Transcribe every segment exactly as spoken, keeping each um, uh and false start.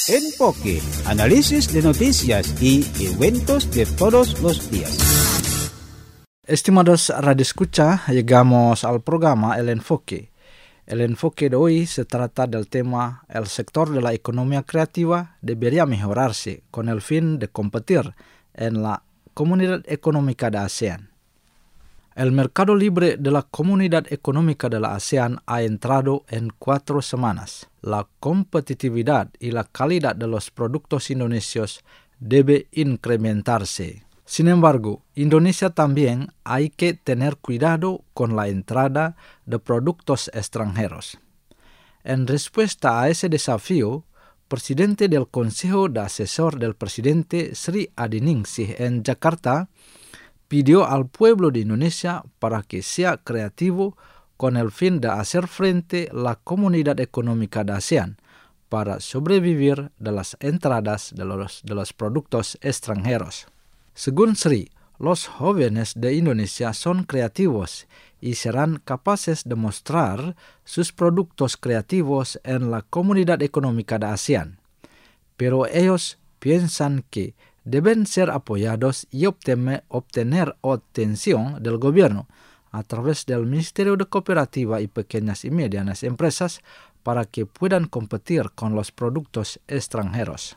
Enfoque, análisis de noticias y eventos de todos los días. Estimados radioescucha, llegamos al programa El Enfoque. El enfoque de hoy se trata del tema el sector de la economía creativa debería mejorarse con el fin de competir en la Comunidad Económica de ASEAN. El mercado libre de la Comunidad Económica de la ASEAN ha entrado en cuatro semanas. La competitividad y la calidad de los productos indonesios debe incrementarse. Sin embargo, Indonesia también hay que tener cuidado con la entrada de productos extranjeros. En respuesta a ese desafío, presidente del Consejo de Asesor del presidente Sri Adiningsih en Jakarta pidió al pueblo de Indonesia para que sea creativo con el fin de hacer frente a la Comunidad Económica de ASEAN para sobrevivir de las entradas de los, de los productos extranjeros. Según Sri, los jóvenes de Indonesia son creativos y serán capaces de mostrar sus productos creativos en la Comunidad Económica de ASEAN, pero ellos piensan que deben ser apoyados y obtener, obtener atención del gobierno a través del Ministerio de Cooperativa y Pequeñas y Medianas Empresas para que puedan competir con los productos extranjeros.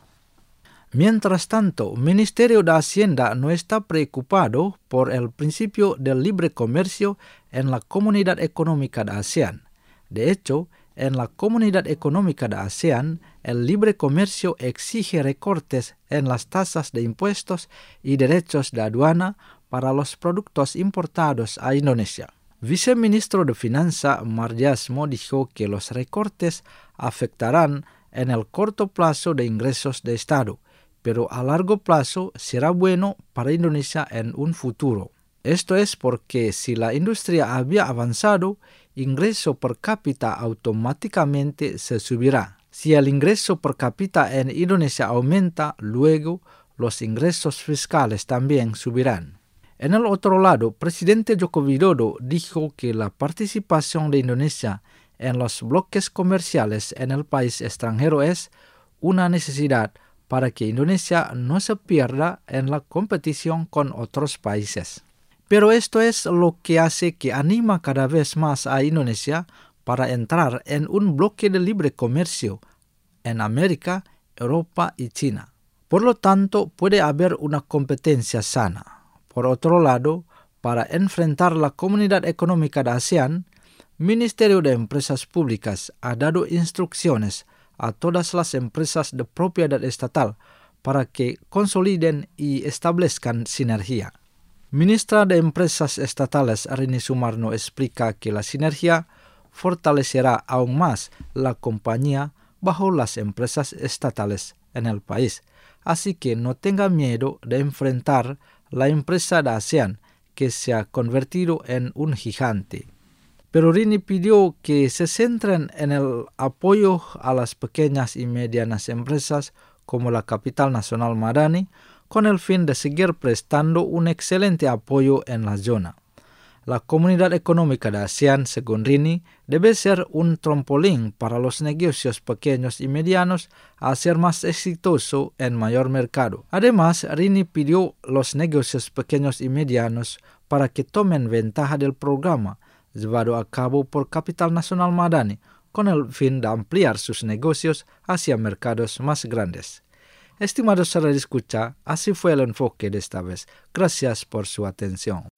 Mientras tanto, el Ministerio de Hacienda no está preocupado por el principio del libre comercio en la Comunidad Económica de ASEAN. De hecho, en la Comunidad Económica de ASEAN, el libre comercio exige recortes en las tasas de impuestos y derechos de aduana para los productos importados a Indonesia. Viceministro de Finanzas Mardiasmo dijo que los recortes afectarán en el corto plazo de ingresos de Estado, pero a largo plazo será bueno para Indonesia en un futuro. Esto es porque si la industria había avanzado, ingreso per cápita automáticamente se subirá. Si el ingreso per cápita en Indonesia aumenta, luego los ingresos fiscales también subirán. En el otro lado, presidente Joko Widodo dijo que la participación de Indonesia en los bloques comerciales en el país extranjero es una necesidad para que Indonesia no se pierda en la competición con otros países. Pero esto es lo que hace que anima cada vez más a Indonesia para entrar en un bloque de libre comercio en América, Europa y China. Por lo tanto, puede haber una competencia sana. Por otro lado, para enfrentar la Comunidad Económica de ASEAN, Ministerio de Empresas Públicas ha dado instrucciones a todas las empresas de propiedad estatal para que consoliden y establezcan sinergia. Ministra de Empresas Estatales Rini Sumarno explica que la sinergia fortalecerá aún más la compañía bajo las empresas estatales en el país, así que no tenga miedo de enfrentar la empresa de ASEAN que se ha convertido en un gigante. Pero Rini pidió que se centren en el apoyo a las pequeñas y medianas empresas como la Capital Nasional Madani, con el fin de seguir prestando un excelente apoyo en la zona. La Comunidad Económica de ASEAN, según Rini, debe ser un trampolín para los negocios pequeños y medianos a ser más exitoso en mayor mercado. Además, Rini pidió a los negocios pequeños y medianos para que tomen ventaja del programa llevado a cabo por Capital Nasional Madani, con el fin de ampliar sus negocios hacia mercados más grandes. Estimados radioescucha, así fue el enfoque de esta vez. Gracias por su atención.